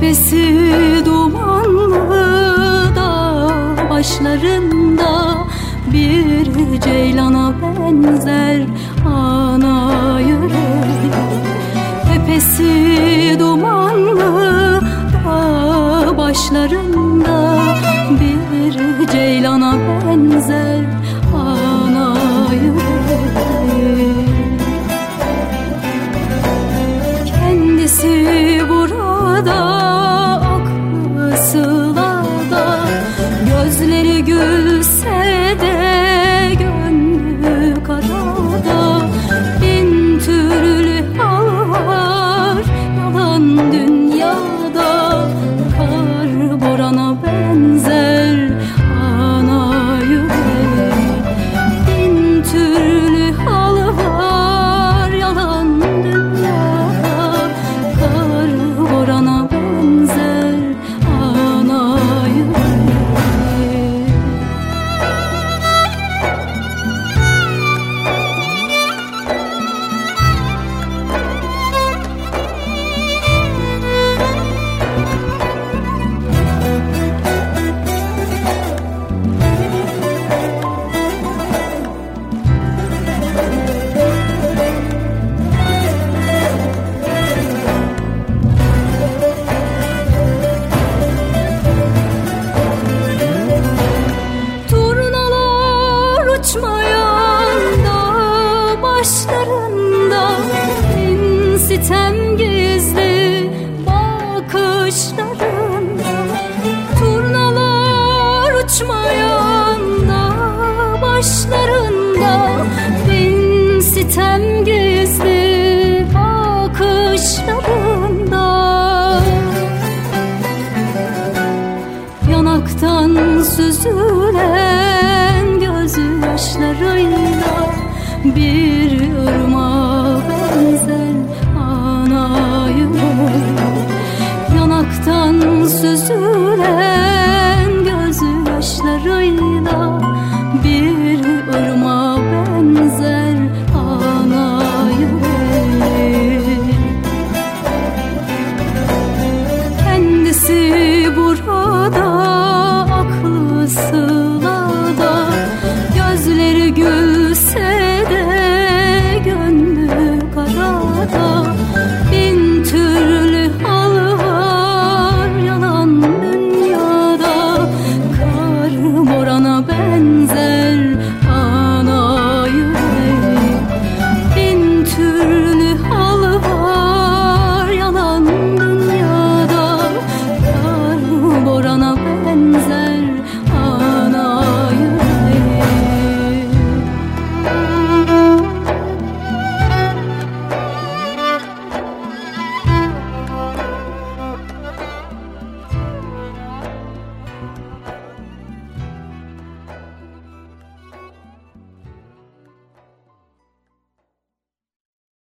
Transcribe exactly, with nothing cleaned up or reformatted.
Tepesi dumanlı dağ başlarında bir ceylana benzer ana yüreği. Tepesi dumanlı dağ başlarında bir ceylana benzer ana yüreği. Kendisi burada, aklı sılada, gözleri gülse de gönlü karada. Bin türlü hal var yalan dünyada, kar borana benzer ana yüreği. Bin türlü hal var yalan dünyada, kar borana benzer ana yüreği. Uçmayan dağ başlarında bin sitem gizli bakışlarında. Turnalar uçmayan dağ başlarında bin sitem gizli bakışlarında. Yanaktan süzülen gözyaşlarıyla bir ırmağa benzer ana yüreği. Yanaktan süzülen gözyaşlarıyla bir ırmağa benzer ana yüreği. Kendisi burada, aklı sır